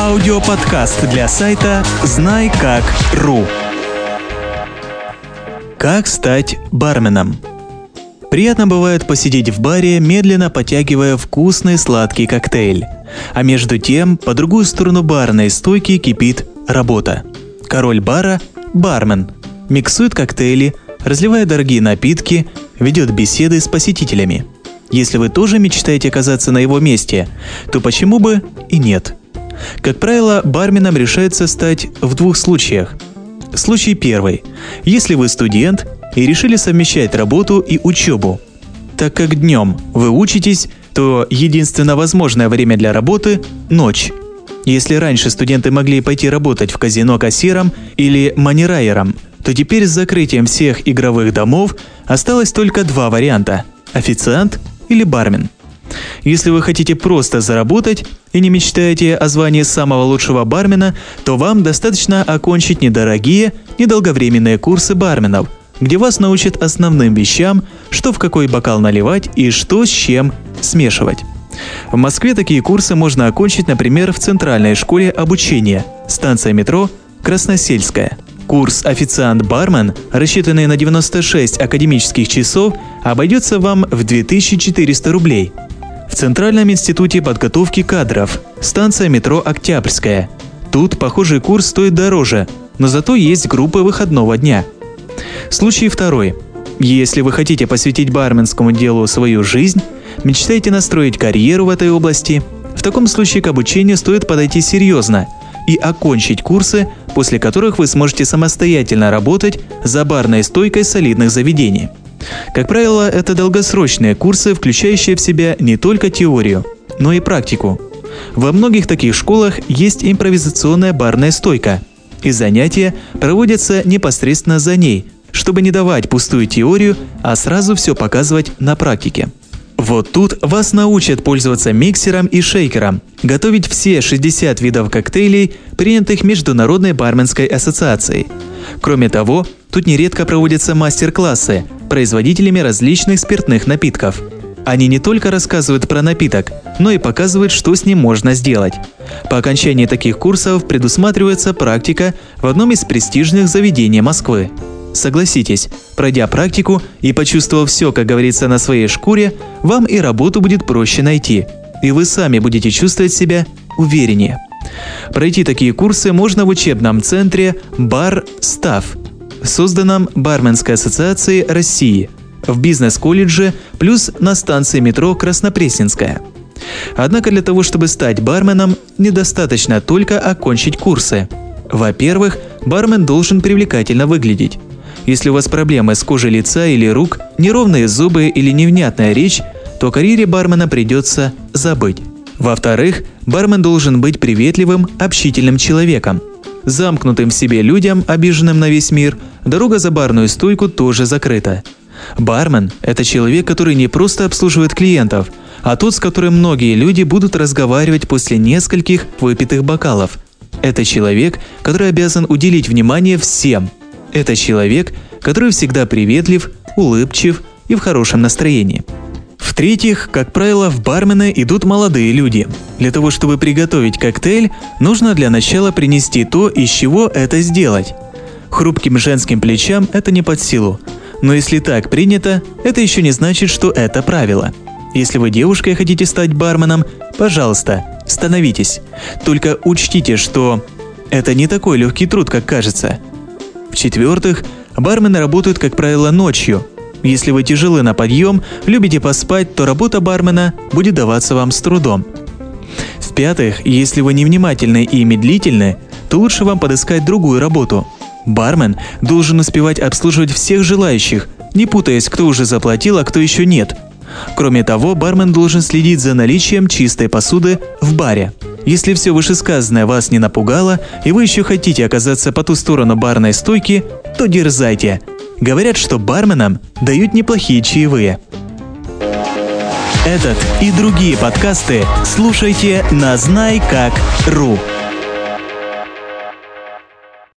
Аудиоподкаст для сайта знаикак.ру. Как стать барменом? Приятно бывает посидеть в баре, медленно потягивая вкусный сладкий коктейль. А между тем, по другую сторону барной стойки кипит работа. Король бара – бармен. Миксует коктейли, разливает дорогие напитки, ведет беседы с посетителями. Если вы тоже мечтаете оказаться на его месте, то почему бы и нет? Как правило, барменом решается стать в двух случаях. Случай первый. Если вы студент и решили совмещать работу и учебу. Так как днем вы учитесь, то единственно возможное время для работы – ночь. Если раньше студенты могли пойти работать в казино кассиром или манирайером, то теперь с закрытием всех игровых домов осталось только два варианта – официант или бармен. Если вы хотите просто заработать и не мечтаете о звании самого лучшего бармена, то вам достаточно окончить недорогие, недолговременные курсы барменов, где вас научат основным вещам, что в какой бокал наливать и что с чем смешивать. В Москве такие курсы можно окончить, например, в Центральной школе обучения, станция метро Красносельская. Курс «Официант-бармен», рассчитанный на 96 академических часов, обойдется вам в 2400 рублей. В Центральном институте подготовки кадров, станция метро Октябрьская. Тут похожий курс стоит дороже, но зато есть группы выходного дня. Случай второй. Если вы хотите посвятить барменскому делу свою жизнь, мечтаете настроить карьеру в этой области, в таком случае к обучению стоит подойти серьезно и окончить курсы, после которых вы сможете самостоятельно работать за барной стойкой солидных заведений. Как правило, это долгосрочные курсы, включающие в себя не только теорию, но и практику. Во многих таких школах есть импровизационная барная стойка, и занятия проводятся непосредственно за ней, чтобы не давать пустую теорию, а сразу все показывать на практике. Вот тут вас научат пользоваться миксером и шейкером, готовить все 60 видов коктейлей, принятых Международной барменской ассоциацией. Кроме того, тут нередко проводятся мастер-классы производителями различных спиртных напитков. Они не только рассказывают про напиток, но и показывают, что с ним можно сделать. По окончании таких курсов предусматривается практика в одном из престижных заведений Москвы. Согласитесь, пройдя практику и почувствовав все, как говорится, на своей шкуре, вам и работу будет проще найти, и вы сами будете чувствовать себя увереннее. Пройти такие курсы можно в учебном центре «Бар-Став», созданном Барменской ассоциацией России, в бизнес-колледже плюс на станции метро Краснопресненская. Однако для того, чтобы стать барменом, недостаточно только окончить курсы. Во-первых, бармен должен привлекательно выглядеть. Если у вас проблемы с кожей лица или рук, неровные зубы или невнятная речь, то о карьере бармена придется забыть. Во-вторых, бармен должен быть приветливым, общительным человеком. Замкнутым в себе людям, обиженным на весь мир, дорога за барную стойку тоже закрыта. Бармен – это человек, который не просто обслуживает клиентов, а тот, с которым многие люди будут разговаривать после нескольких выпитых бокалов. Это человек, который обязан уделить внимание всем. Это человек, который всегда приветлив, улыбчив и в хорошем настроении. В-третьих, как правило, в бармены идут молодые люди. Для того, чтобы приготовить коктейль, нужно для начала принести то, из чего это сделать. Хрупким женским плечам это не под силу. Но если так принято, это еще не значит, что это правило. Если вы девушка и хотите стать барменом, пожалуйста, становитесь. Только учтите, что это не такой легкий труд, как кажется. В-четвертых, бармены работают, как правило, ночью. Если вы тяжелы на подъем, любите поспать, то работа бармена будет даваться вам с трудом. В-пятых, если вы невнимательны и медлительны, то лучше вам подыскать другую работу. Бармен должен успевать обслуживать всех желающих, не путаясь, кто уже заплатил, а кто еще нет. Кроме того, бармен должен следить за наличием чистой посуды в баре. Если все вышесказанное вас не напугало, и вы еще хотите оказаться по ту сторону барной стойки, то дерзайте. Говорят, что барменам дают неплохие чаевые. Этот и другие подкасты слушайте на знаикак.ру.